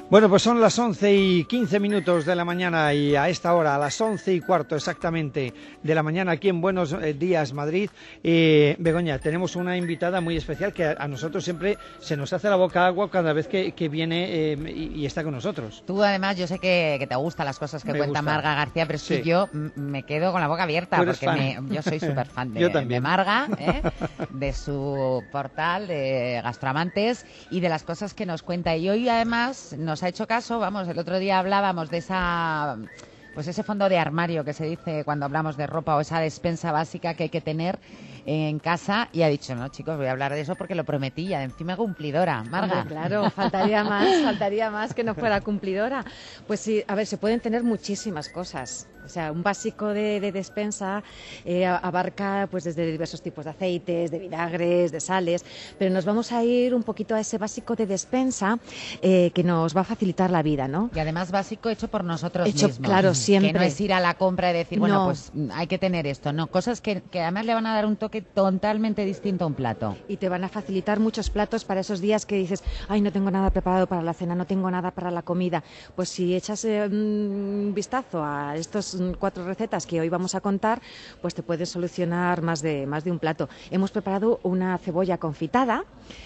Bueno, pues son las 11:15 de la mañana y a esta hora, a las 11:15 exactamente de la mañana aquí en Buenos Días Madrid, Begoña, tenemos una invitada muy especial que a nosotros siempre se nos hace la boca agua cada vez que viene y está con nosotros. Tú además, yo sé que te gustan las cosas que cuenta Marga García, pero sí. Yo me quedo con la boca abierta porque yo soy súper fan de Marga, de su portal, de Gastroamantes y de las cosas que nos cuenta. Y hoy además nos ha hecho caso, vamos, el otro día hablábamos de ese fondo de armario que se dice cuando hablamos de ropa, o esa despensa básica que hay que tener en casa, y ha dicho, no, chicos, voy a hablar de eso porque lo prometí, y encima cumplidora. Marga. Hombre, claro, faltaría más que no fuera cumplidora. Pues sí, a ver, se pueden tener muchísimas cosas. O sea, un básico de despensa abarca pues desde diversos tipos de aceites, de vinagres, de sales, pero nos vamos a ir un poquito a ese básico de despensa que nos va a facilitar la vida, ¿no? Y además básico hecho por nosotros mismos. Claro, siempre. Que no es ir a la compra y decir, bueno, pues hay que tener esto, no, cosas que además le van a dar un toque totalmente distinto a un plato. Y te van a facilitar muchos platos para esos días que dices, ay, no tengo nada preparado para la cena, no tengo nada para la comida. Pues si echas un vistazo a estos 4 recetas que hoy vamos a contar, pues te puedes solucionar más de un plato. Hemos preparado una cebolla confitada,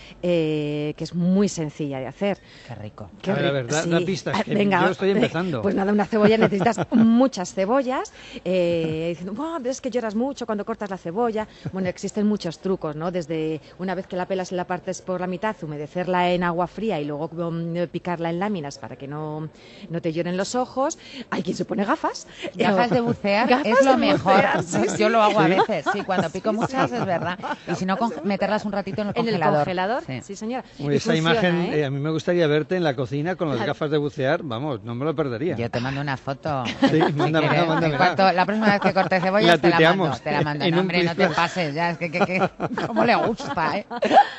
que es muy sencilla de hacer. Qué rico. A ver, da pistas, que venga, yo estoy empezando. Pues nada, una cebolla, necesitas muchas cebollas. Diciendo, es que lloras mucho cuando cortas la cebolla. Bueno, existen muchos trucos, ¿no? Desde una vez que la pelas y la partes por la mitad, humedecerla en agua fría y luego picarla en láminas para que no te lloren los ojos. Hay quien se pone gafas. Gafas de bucear es lo mejor. Bucear, sí. Yo lo hago a veces, sí, cuando pico muchas es verdad. Y si no, meterlas un ratito en el congelador. ¿En el congelador? Sí, señora. Uy, esa imagen, a mí me gustaría verte en la cocina con las gafas de bucear, vamos, no me lo perdería. Yo te mando una foto. Sí, mándame. La próxima vez que corte cebolla te la mando. No, hombre, no te pases, ya, es que cómo le gusta, ¿eh?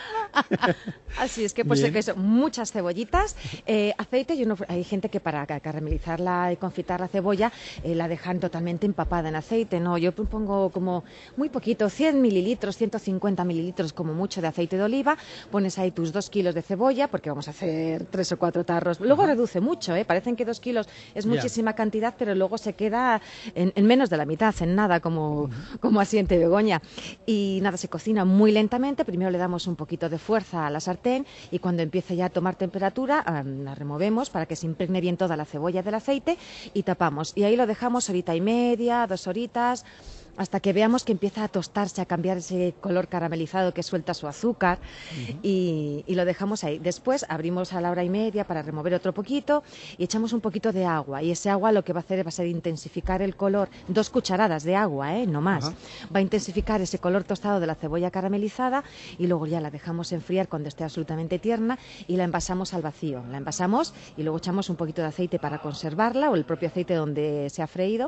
Así es que pues eso, muchas cebollitas, aceite, hay gente que para caramelizarla y confitar la cebolla la dejan totalmente empapada en aceite, no, yo pongo como muy poquito, 100 mililitros, 150 mililitros como mucho de aceite de oliva, pones ahí tus 2 kilos de cebolla, porque vamos a hacer 3 o 4 tarros, luego reduce mucho, parecen que 2 kilos es muchísima cantidad, pero luego se queda en menos de la mitad, en nada, como asiente Begoña, y nada, se cocina muy lentamente, primero le damos un poquito de fuerza a la sartén y cuando empiece ya a tomar temperatura la removemos para que se impregne bien toda la cebolla del aceite y tapamos. Y ahí lo dejamos 1h30, 2 horitas, hasta que veamos que empieza a tostarse, a cambiar ese color caramelizado que suelta su azúcar y lo dejamos ahí. Después abrimos a la 1h30 para remover otro poquito y echamos un poquito de agua y ese agua lo que va a hacer va a ser intensificar el color, 2 cucharadas de agua, no más. Va a intensificar ese color tostado de la cebolla caramelizada y luego ya la dejamos enfriar cuando esté absolutamente tierna y la envasamos al vacío. La envasamos y luego echamos un poquito de aceite para conservarla o el propio aceite donde se ha freído,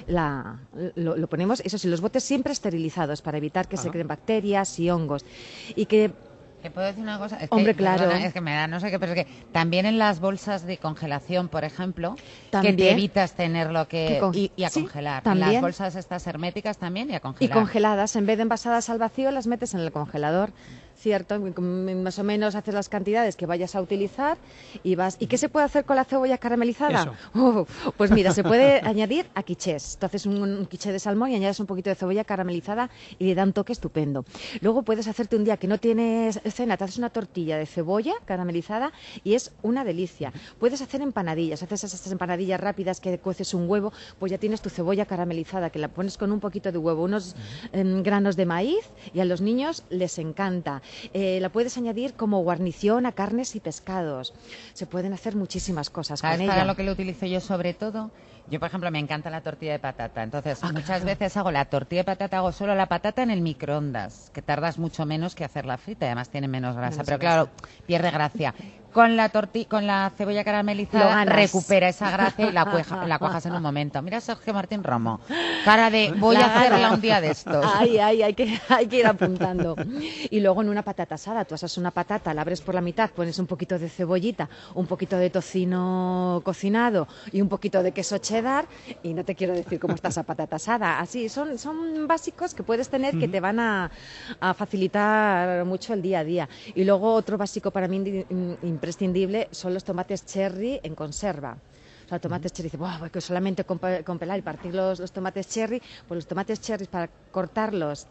lo ponemos. Eso sí, los botes siempre esterilizados para evitar que se creen bacterias y hongos. Y que... ¿Te puedo decir una cosa? Hombre, claro. Perdona, es que me da no sé qué, pero es que también en las bolsas de congelación, por ejemplo, ¿también? Que te evitas tenerlo y a sí, congelar. ¿también? Las bolsas estas herméticas también y a congelar. Y congeladas, en vez de envasadas al vacío, las metes en el congelador. Cierto, más o menos haces las cantidades que vayas a utilizar y vas. ¿Y qué se puede hacer con la cebolla caramelizada? Pues mira, se puede añadir a quichés. Tú haces un quiché de salmón y añades un poquito de cebolla caramelizada y le da un toque estupendo. Luego puedes hacerte un día que no tienes cena, te haces una tortilla de cebolla caramelizada y es una delicia. Puedes hacer empanadillas, haces esas empanadillas rápidas que cueces un huevo, pues ya tienes tu cebolla caramelizada que la pones con un poquito de huevo, unos granos de maíz y a los niños les encanta. La puedes añadir como guarnición a carnes y pescados. Se pueden hacer muchísimas cosas con ella. ¿Para lo que lo utilizo yo sobre todo? Yo, por ejemplo, me encanta la tortilla de patata. Entonces, muchas veces hago la tortilla de patata, hago solo la patata en el microondas, que tardas mucho menos que hacerla frita. Además, tiene menos grasa. Pero claro, pierde gracia. Con la cebolla caramelizada recupera esa gracia y la cuajas en un momento. Mira Sergio Martín Romo, cara de voy a hacerla un día de estos. Hay que ir apuntando. Y luego en una patata asada, tú asas una patata, la abres por la mitad, pones un poquito de cebollita, un poquito de tocino cocinado y un poquito de queso cheddar y no te quiero decir cómo está esa patata asada. Así, son básicos que puedes tener que te van a facilitar mucho el día a día. Y luego otro básico para mí importante imprescindible son los tomates cherry en conserva. O sea, tomates cherry, dice, que solamente con pelar y partir los tomates cherry, pues los tomates cherry para cortarlos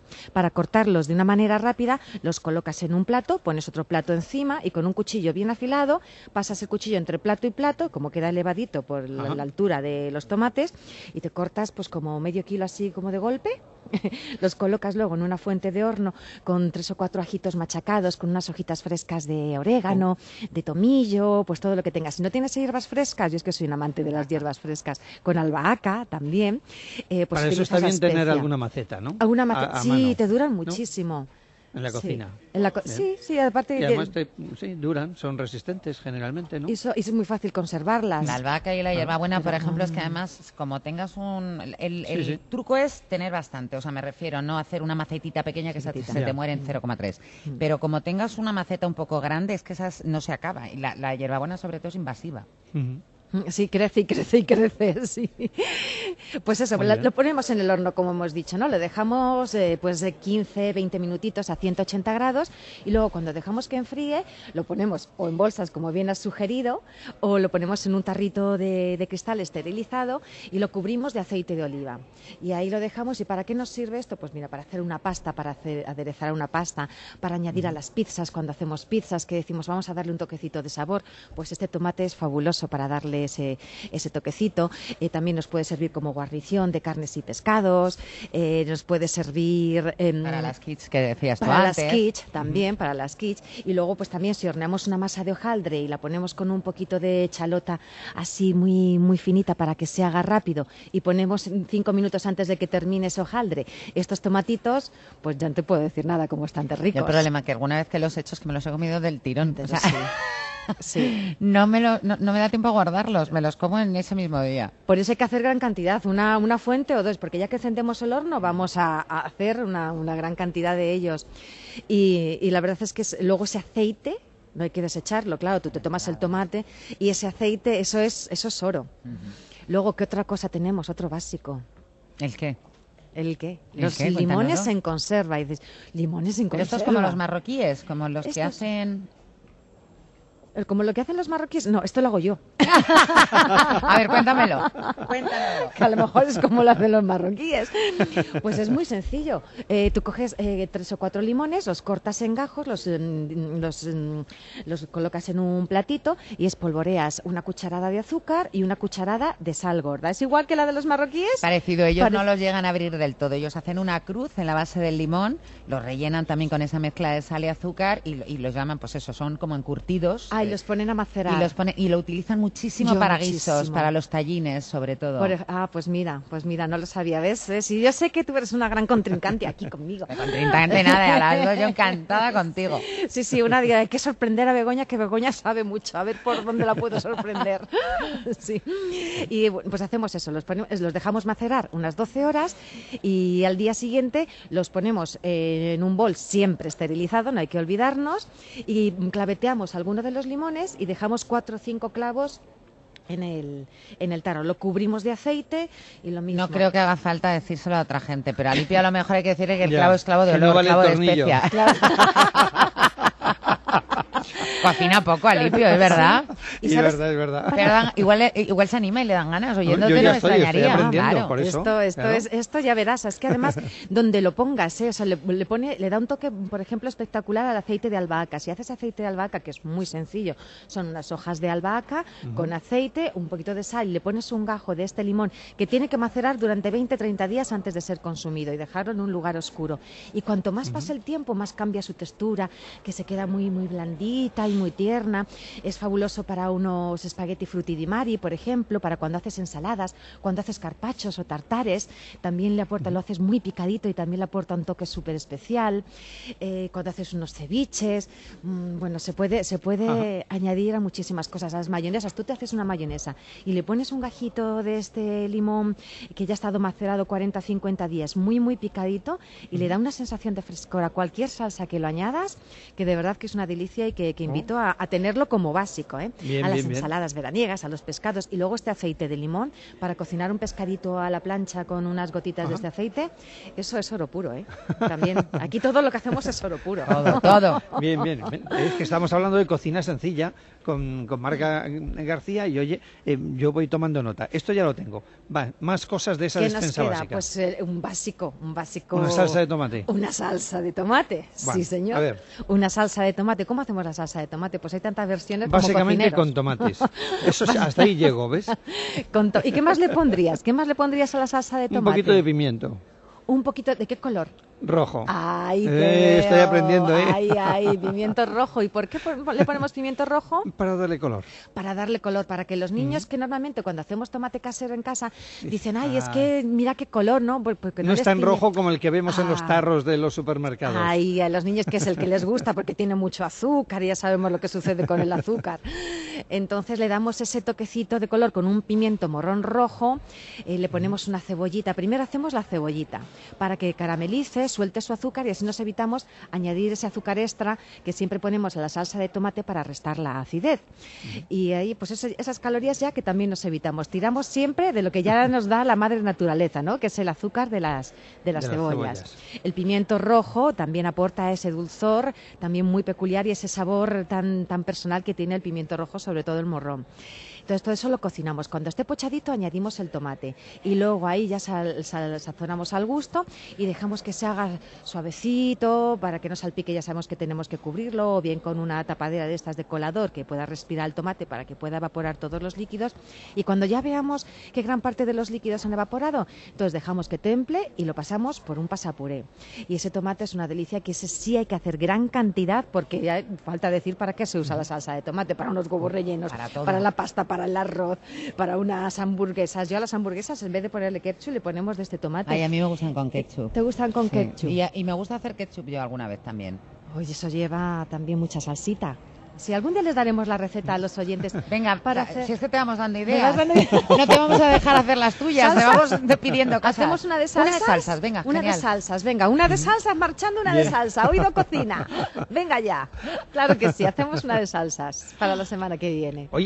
de una manera rápida, los colocas en un plato, pones otro plato encima y con un cuchillo bien afilado pasas el cuchillo entre plato y plato, como queda elevadito por la altura de los tomates, y te cortas pues como medio kilo así como de golpe. Los colocas luego en una fuente de horno con 3 o 4 ajitos machacados, con unas hojitas frescas de orégano, de tomillo, pues todo lo que tengas. Si no tienes hierbas frescas, yo es que soy un amante de las hierbas frescas, con albahaca también. Pues para eso está bien tener alguna maceta, ¿no? Alguna maceta, sí, mano, te duran muchísimo. ¿No? En la cocina. Sí, aparte... Y además duran, son resistentes generalmente, ¿no? Y es muy fácil conservarlas. La albahaca y la hierbabuena, por ejemplo, es que además, como tengas el truco es tener bastante, o sea, me refiero, no hacer una macetita pequeña que se te muere en 0,3. Pero como tengas una maceta un poco grande, es que esas no se acaba. Y la hierbabuena, sobre todo, es invasiva. Sí, crece y crece y crece, sí. Pues eso, lo ponemos en el horno, como hemos dicho, ¿no? Lo dejamos pues de 15, 20 minutitos a 180 grados y luego cuando dejamos que enfríe lo ponemos o en bolsas, como bien has sugerido, o lo ponemos en un tarrito de cristal esterilizado y lo cubrimos de aceite de oliva. Y ahí lo dejamos. ¿Y para qué nos sirve esto? Pues mira, para hacer una pasta, para aderezar una pasta, para añadir a las pizzas, cuando hacemos pizzas, que decimos vamos a darle un toquecito de sabor, pues este tomate es fabuloso para darle ese toquecito. También nos puede servir como guarnición de carnes y pescados, nos puede servir para las quiches que decías tú para antes. Las quiches también, para las quiches. Y luego pues también si horneamos una masa de hojaldre y la ponemos con un poquito de chalota así muy, muy finita para que se haga rápido y ponemos 5 minutos antes de que termine ese hojaldre estos tomatitos, pues ya no te puedo decir nada, como están de ricos. El problema que alguna vez que los he hecho es que me los he comido del tirón. Entonces, o sea, sí. No me da tiempo a guardarlos, me los como en ese mismo día. Por eso hay que hacer gran cantidad, una fuente o dos, porque ya que encendemos el horno vamos a hacer una gran cantidad de ellos. Y la verdad es que luego ese aceite no hay que desecharlo, claro, tú te tomas el tomate y ese aceite, eso es oro. Luego, ¿qué otra cosa tenemos? Otro básico. ¿El qué? ¿El qué? Los limones en conserva. Y dices, ¿limones en conserva? Pero estos como los marroquíes, como los que hacen... ¿Como lo que hacen los marroquíes? No, esto lo hago yo. A ver, cuéntamelo. Que a lo mejor es como lo hacen los marroquíes. Pues es muy sencillo. Tú coges 3 o 4 limones, los cortas en gajos, los colocas en un platito y espolvoreas una cucharada de azúcar y una cucharada de sal gorda. ¿Es igual que la de los marroquíes? Parecido. Ellos no los llegan a abrir del todo. Ellos hacen una cruz en la base del limón, los rellenan también con esa mezcla de sal y azúcar y los llaman, pues eso, son como encurtidos. Y los ponen a macerar. Y lo utilizan muchísimo para guisos, para los tallines, sobre todo. Pues mira, no lo sabía, ¿ves? Y yo sé que tú eres una gran contrincante aquí conmigo. Contrincante nada, algo yo encantada contigo. Sí, una día hay que sorprender a Begoña, que Begoña sabe mucho, a ver por dónde la puedo sorprender. Sí. Y pues hacemos eso, los dejamos macerar unas 12 horas y al día siguiente los ponemos en un bol siempre esterilizado, no hay que olvidarnos, y claveteamos alguno de los limones y dejamos 4 o 5 clavos en el tarro. Lo cubrimos de aceite y lo mismo. No creo que haga falta decírselo a otra gente, pero a Alipio a lo mejor hay que decirle que el clavo es clavo de olor, clavo de especia. Claro. Cocina poco, Alipio, ¿es verdad? Sí, es verdad. Pero igual se anima y le dan ganas. Oyéndote no me extrañaría. Claro. Por eso, esto ya verás. Es que además, donde lo pongas, o sea, le da un toque, por ejemplo, espectacular al aceite de albahaca. Si haces aceite de albahaca, que es muy sencillo, son unas hojas de albahaca con aceite, un poquito de sal, y le pones un gajo de este limón que tiene que macerar durante 20-30 días antes de ser consumido y dejarlo en un lugar oscuro. Y cuanto más pasa el tiempo, más cambia su textura, que se queda muy, muy blandita y muy tierna. Es fabuloso para unos espagueti frutti di mare, por ejemplo, para cuando haces ensaladas, cuando haces carpachos o tartares, también le aporta, lo haces muy picadito y también le aporta un toque súper especial. Cuando haces unos ceviches, bueno, se puede añadir a muchísimas cosas. A las mayonesas, tú te haces una mayonesa y le pones un gajito de este limón que ya ha estado macerado 40-50 días, muy, muy picadito, y le da una sensación de frescor a cualquier salsa que lo añadas, que de verdad que es una delicia y que invita invito a tenerlo como básico, ¿eh? Bien, a las bien, ensaladas veraniegas, a los pescados, y luego este aceite de limón para cocinar un pescadito a la plancha con unas gotitas de este aceite, eso es oro puro, ¿eh? También, aquí todo lo que hacemos es oro puro. Todo. Bien, bien. Es que estamos hablando de cocina sencilla con Marga García y oye, yo voy tomando nota. Esto ya lo tengo. Va, más cosas de esa despensa básica. Pues un básico. Una salsa de tomate. Una salsa de tomate, bueno, sí señor. A ver. Una salsa de tomate. ¿Cómo hacemos la salsa de tomate? Pues hay tantas versiones básicamente como con tomates. Eso hasta ahí llego, ¿ves? ¿Y qué más le pondrías? ¿Qué más le pondrías a la salsa de tomate? Un poquito de pimiento. Un poquito, ¿de qué color? Rojo. Ay, estoy aprendiendo, ¿eh? Ay, pimiento rojo. ¿Y por qué le ponemos pimiento rojo? Para darle color. Para darle color, para que los niños que normalmente cuando hacemos tomate casero en casa dicen, ay, es que mira qué color, ¿no? Porque no es tan rojo como el que vemos en los tarros de los supermercados. Ay, a los niños que es el que les gusta porque tiene mucho azúcar y ya sabemos lo que sucede con el azúcar. Entonces le damos ese toquecito de color con un pimiento morrón rojo, le ponemos una cebollita. Primero hacemos la cebollita para que caramelice, suelte su azúcar y así nos evitamos añadir ese azúcar extra que siempre ponemos a la salsa de tomate para restar la acidez. Y ahí pues esas calorías ya que también nos evitamos. Tiramos siempre de lo que ya nos da la madre naturaleza, ¿no? Que es el azúcar de las cebollas. El pimiento rojo también aporta ese dulzor también muy peculiar y ese sabor tan personal que tiene el pimiento rojo, sobre todo el morrón. Entonces todo eso lo cocinamos. Cuando esté pochadito añadimos el tomate y luego ahí ya sazonamos al gusto y dejamos que se haga suavecito para que no salpique. Ya sabemos que tenemos que cubrirlo o bien con una tapadera de estas de colador que pueda respirar el tomate para que pueda evaporar todos los líquidos, y cuando ya veamos que gran parte de los líquidos han evaporado, entonces dejamos que temple y lo pasamos por un pasapuré. Y ese tomate es una delicia, que ese sí hay que hacer gran cantidad porque ya falta decir para qué se usa la salsa de tomate: para unos huevos rellenos, para la pasta, para el arroz, para unas hamburguesas. Yo a las hamburguesas, en vez de ponerle ketchup, le ponemos de este tomate. Ay, a mí me gustan con ketchup. ¿Te gustan con ketchup? Y me gusta hacer ketchup yo alguna vez también. Oye, eso lleva también mucha salsita. Si algún día les daremos la receta a los oyentes. Venga, si es que te vamos dando ideas. No te vamos a dejar hacer las tuyas, te vamos pidiendo cosas. Hacemos una de salsas. Una de salsas, venga, Una genial. de salsas, venga, una de salsas marchando, una de salsa. Oído cocina. Venga ya. Claro que sí, hacemos una de salsas para la semana que viene.